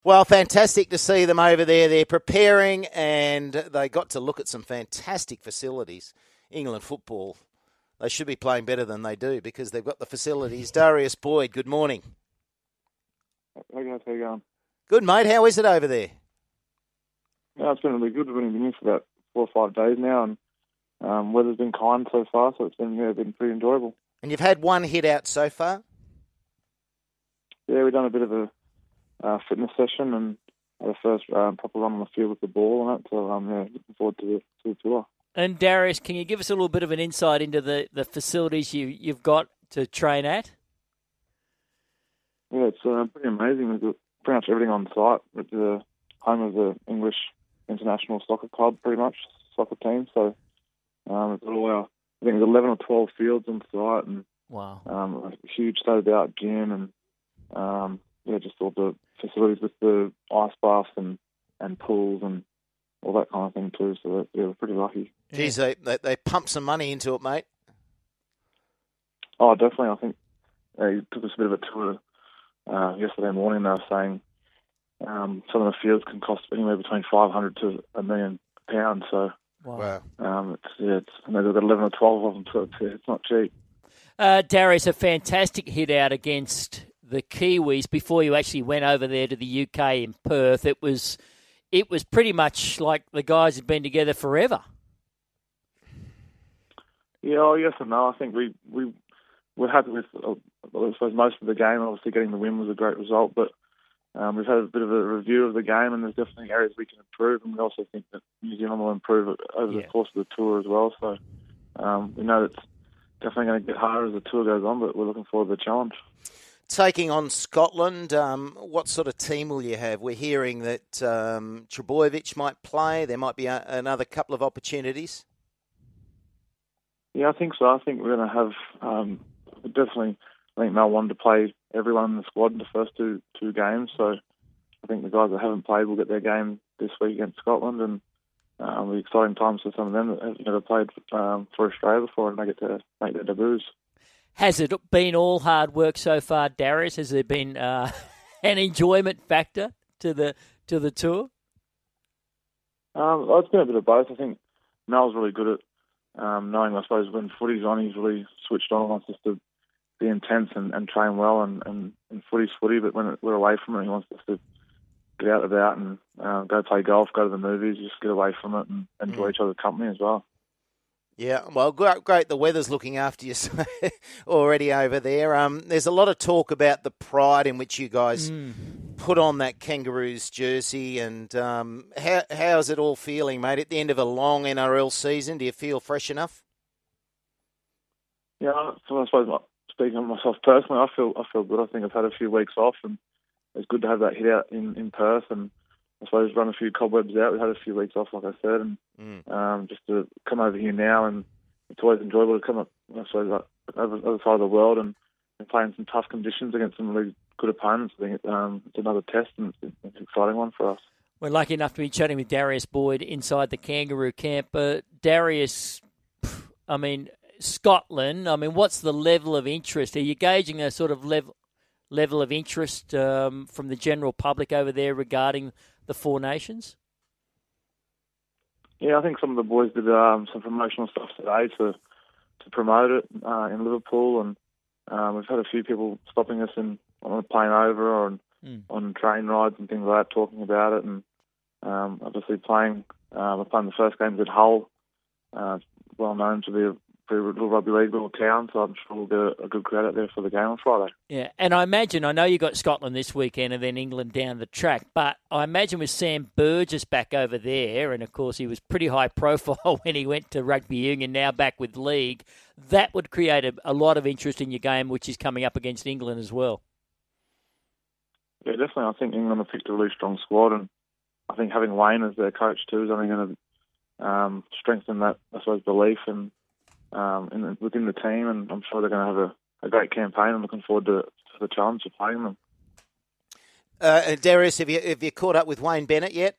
Well, fantastic to see them over there. They're preparing and they got to look at some fantastic facilities. England football, they should be playing better than they do because they've got the facilities. Darius Boyd, good morning. Hey guys, how you going? Good, mate. How is it over there? Yeah, it's been really good. We've only been here for about 4 or 5 days now, and weather's been kind so far, so it's been pretty enjoyable. And you've had one hit out so far? Yeah, we've done a bit of a fitness session and had a first proper run on the field with the ball and that, so looking forward to the tour. And Darius, can you give us a little bit of an insight into the facilities you've got to train at? Yeah, it's pretty amazing. We've got pretty much everything on site. It's the home of the English International Soccer Club, pretty much, soccer team. So it's all our, I think there's 11 or 12 fields on site and wow, a huge state-of-the-art gym and just all the facilities with the ice baths and pools and all that kind of thing too. So we're pretty lucky. Geez, they pump some money into it, mate. Oh, definitely. I think they took us a bit of a tour yesterday morning. They were saying some of the fields can cost anywhere between 500 to £1 million. So wow. and they've got 11 or 12 of them, so it's not cheap. Darius, a fantastic hit out against the Kiwis before you actually went over there to the UK in Perth. It was pretty much like the guys had been together forever. Yeah, yes and no. I think we're happy with, I suppose, most of the game. Obviously, getting the win was a great result, but we've had a bit of a review of the game, and there's definitely areas we can improve, and we also think that New Zealand will improve it over the course of the tour as well. So we know it's definitely going to get harder as the tour goes on, but we're looking forward to the challenge. Taking on Scotland, what sort of team will you have? We're hearing that Trebojevic might play. There might be another couple of opportunities. Yeah, I think so. I think we're going to have definitely. I think Mel wanted to play everyone in the squad in the first two games, so I think the guys that haven't played will get their game this week against Scotland, and it'll be exciting times for some of them that have never played for Australia before, and they get to make their debuts. Has it been all hard work so far, Darius? Has there been an enjoyment factor to the tour? It's been a bit of both. I think Mel's really good at knowing, I suppose, when footy's on, he's really switched on, wants us to be intense and train well, and footy's footy, but when we're away from it, he wants us to get out and about and go play golf, go to the movies, just get away from it and enjoy each other's company as well. Yeah, well, great. The weather's looking after you already over there. There's a lot of talk about the pride in which you guys put on that Kangaroos jersey, and how's it all feeling, mate? At the end of a long NRL season, do you feel fresh enough? Yeah, so I suppose speaking of myself personally, I feel good. I think I've had a few weeks off, and it's good to have that hit out in Perth, and I suppose run a few cobwebs out. We've had a few weeks off, like I said, and just to come over here now, and it's always enjoyable to come up, I suppose, over the other side of the world and play in some tough conditions against some really good opponents. I think it's another test, and it's an exciting one for us. We're lucky enough to be chatting with Darius Boyd inside the Kangaroo camp. Darius, I mean, Scotland, what's the level of interest? Are you gauging a sort of level of interest from the general public over there regarding the Four Nations? Yeah, I think some of the boys did some promotional stuff today to promote it in Liverpool, and we've had a few people stopping us on a plane over or on train rides and things like that, talking about it, and obviously we're playing the first games at Hull, well known to be a pretty little rugby league little town, so I'm sure we'll get a good crowd out there for the game on Friday. Yeah, and I know you got Scotland this weekend and then England down the track, but I imagine with Sam Burgess back over there, and of course he was pretty high profile when he went to rugby union, now back with league, that would create a lot of interest in your game, which is coming up against England as well. Yeah, definitely. I think England have picked a really strong squad, and I think having Wayne as their coach too is only going to strengthen that, I suppose, belief and within the team, and I'm sure they're going to have a great campaign. I'm looking forward to the challenge of playing them. Darius, have you caught up with Wayne Bennett yet?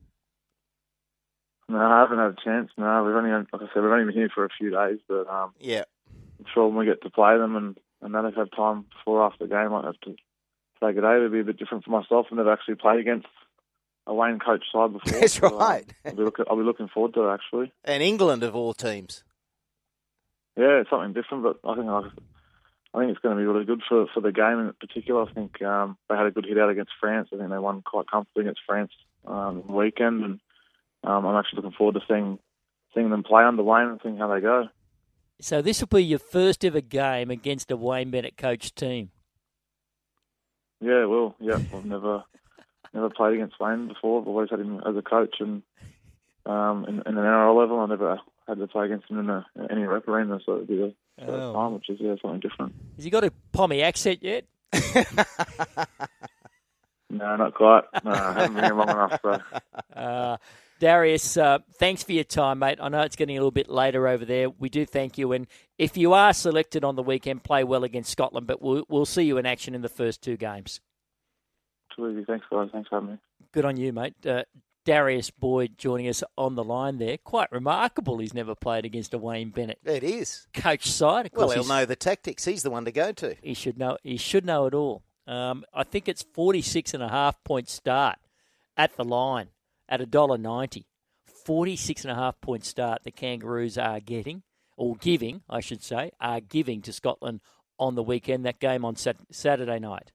No, I haven't had a chance. No, we've only been here for a few days, but I'm sure when we get to play them and then if I have time before or after the game, I might have to say good day. It'll be a bit different for myself. I've never actually played against a Wayne coach side before. That's right. So, I'll be looking forward to it, actually. And England of all teams. Yeah, it's something different, but I think it's going to be really good for the game in particular. I think they had a good hit out against France. I think they won quite comfortably against France on the weekend, and I'm actually looking forward to seeing them play under Wayne and seeing how they go. So this will be your first ever game against a Wayne Bennett coach team. Yeah, it will. Yeah, I've never played against Wayne before. I've always had him as a coach, and in an NRL level, I never had to play against him in any rep arena, so it'd be the first time, which is something different. Has he got a Pommy accent yet? No, not quite. No, I haven't been here long enough. So. Darius, thanks for your time, mate. I know it's getting a little bit later over there. We do thank you, and if you are selected on the weekend, play well against Scotland, but we'll see you in action in the first 2 games. Too easy. Thanks, guys. Thanks for having me. Good on you, mate. Darius Boyd joining us on the line there. Quite remarkable he's never played against a Wayne Bennett It is. coach side. Of course, Well, he'll know the tactics. He's the one to go to. He should know it all. I think it's 46.5 point start at the line at $1.90. 46.5 point start the Kangaroos are getting, or giving, I should say, are giving to Scotland on the weekend. That game on Saturday night.